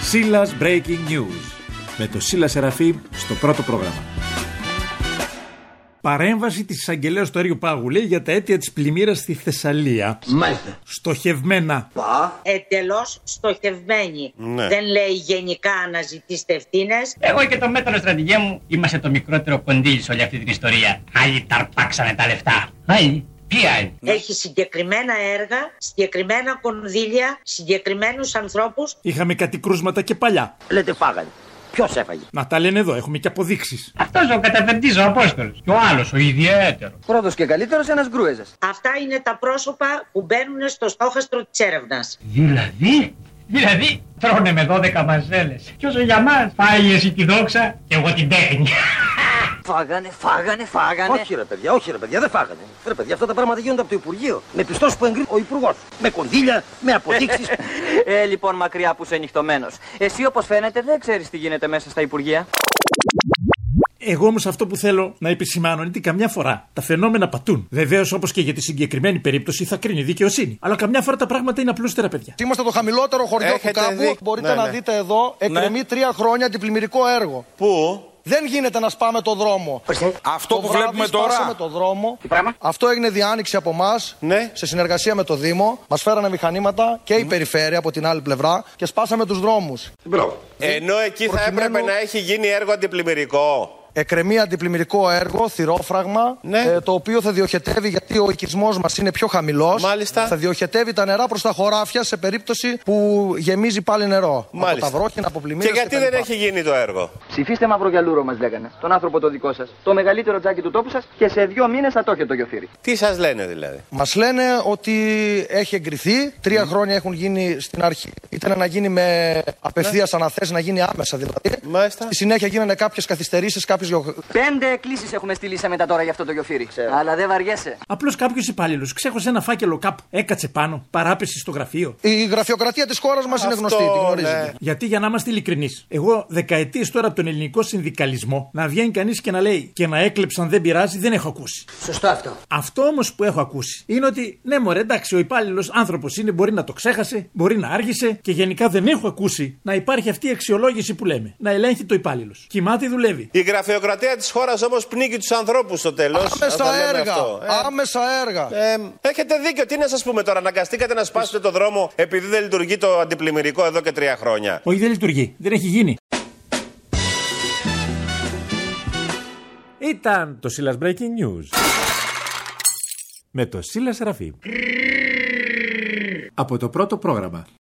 Σίλας Breaking News με το Σίλα Σεραφείμ στο πρώτο πρόγραμμα. Παρέμβαση της εισαγγελέας του Αριού Πάγου, λέει, για τα αίτια της πλημμύρας στη Θεσσαλία. Μάλιστα. Στοχευμένα. Εντελώς στοχευμένη. Ναι. Δεν λέει γενικά αναζητήστε ευθύνες. Εγώ και το μέτρο στρατηγέ μου είμαστε το μικρότερο κονδύλι σε όλη αυτή την ιστορία. Άλλοι ταρπάξανε τα λεφτά. Άλλοι. Έχει συγκεκριμένα έργα, συγκεκριμένα κονδύλια, συγκεκριμένους ανθρώπους. Είχαμε κάτι κρούσματα και παλιά. Λέτε φάγανε. Ποιος έφαγε? Να τα λένε εδώ, έχουμε και αποδείξεις. Αυτός ο καταφερτής ο Απόστολος. Και ο άλλος ο ιδιαίτερος. Πρώτος και καλύτερος ένας γκρούεζας. Αυτά είναι τα πρόσωπα που μπαίνουν στο στόχαστρο της έρευνας. Δηλαδή τρώνε με 12 μαζέλες. Κι όσο για μας φάει εσύ τη δόξα και εγώ την τέχνη. Φάγανε. Όχι ρε παιδιά, δεν φάγανε. Ρε παιδιά, αυτά τα πράγματα γίνονται από το Υπουργείο. Με πιστώσεις που εγκρίνει ο Υπουργός. Με κονδύλια, με αποδείξεις. Λοιπόν, μακριά που είσαι νυχτωμένος. Εσύ, όπως φαίνεται, δεν ξέρεις τι γίνεται μέσα στα Υπουργεία. Εγώ όμως αυτό που θέλω να επισημάνω είναι ότι καμιά φορά τα φαινόμενα πατούν. Βεβαίως, όπως και για τη συγκεκριμένη περίπτωση, θα κρίνει δικαιοσύνη. Αλλά καμιά φορά τα πράγματα είναι απλούστερα, παιδιά. Είμαστε το χαμηλότερο χωριό του κάμπου. Μπορείτε να δείτε εδώ, εκκρεμεί 3 χρόνια αντιπλημμυρικό έργο. Πού? Δεν γίνεται να σπάμε το δρόμο. Αυτό που βλέπουμε τώρα. Σπάσαμε το δρόμο. Τι πράγμα? Αυτό έγινε διάνοιξη από εμάς, σε συνεργασία με το Δήμο. Μας φέρανε μηχανήματα και η περιφέρεια από την άλλη πλευρά και σπάσαμε τους δρόμους. Ενώ εκεί θα έπρεπε να έχει γίνει έργο αντιπλημμυρικό. Εκκρεμεί αντιπλημμυρικό έργο, θυρόφραγμα, το οποίο θα διοχετεύει, γιατί ο οικισμός μας είναι πιο χαμηλός. Μάλιστα. Θα διοχετεύει τα νερά προς τα χωράφια σε περίπτωση που γεμίζει πάλι νερό. Μάλιστα. Από τα βρόχινα, από πλημμύρες. Και γιατί δεν έχει γίνει το έργο? Ψηφίστε Μαυρογιαλούρο, μας λέγανε. Τον άνθρωπο το δικό σας. Το μεγαλύτερο τζάκι του τόπου σας και σε 2 μήνες θα το έχετε το γιοφύρι. Τι σας λένε δηλαδή? Μας λένε ότι έχει εγκριθεί. 3 χρόνια έχουν γίνει στην αρχή. Ήταν να γίνει με απευθείας αναθέσεις, να γίνει άμεσα δηλαδή. Μάλιστα. Στη συνέχεια γίνανε κάποιες καθυστερήσεις, 5 εκκλήσεις έχουμε στείλει μετά τώρα για αυτό το γιοφύρι. Αλλά δεν βαριέσαι. Απλώς κάποιος υπάλληλος ξέχωσε ένα φάκελο κάπου. Έκατσε πάνω, παράπεσε στο γραφείο. Η γραφειοκρατία της χώρας μας είναι γνωστή, τη γνωρίζετε. Ναι. Γιατί για να είμαστε ειλικρινείς, εγώ δεκαετίες τώρα από τον ελληνικό συνδικαλισμό να βγαίνει κανείς και να λέει και να έκλεψαν δεν πειράζει, δεν έχω ακούσει. Σωστό αυτό. Αυτό όμως που έχω ακούσει είναι ότι ναι, μωρέ, εντάξει, ο υπάλληλος άνθρωπος είναι, μπορεί να το ξέχασε, μπορεί να άργησε και γενικά δεν έχω ακούσει να υπάρχει αυτή η αξιολόγηση που λέμε. Να ελέγχει το υπάλληλος. Κοιμάται, δουλεύει. Η γραφειοκρατία της χώρας όμως πνίγει τους ανθρώπους στο τέλος. Άμεσα έργα. Έχετε δίκιο. Τι να σας πούμε τώρα, αναγκαστήκατε να σπάσετε το δρόμο επειδή δεν λειτουργεί το αντιπλημμυρικό εδώ και 3 χρόνια. Όχι, δεν λειτουργεί. Δεν έχει γίνει. Ήταν το Σίλας Breaking News με το Σίλα Σεραφείμ από το πρώτο πρόγραμμα.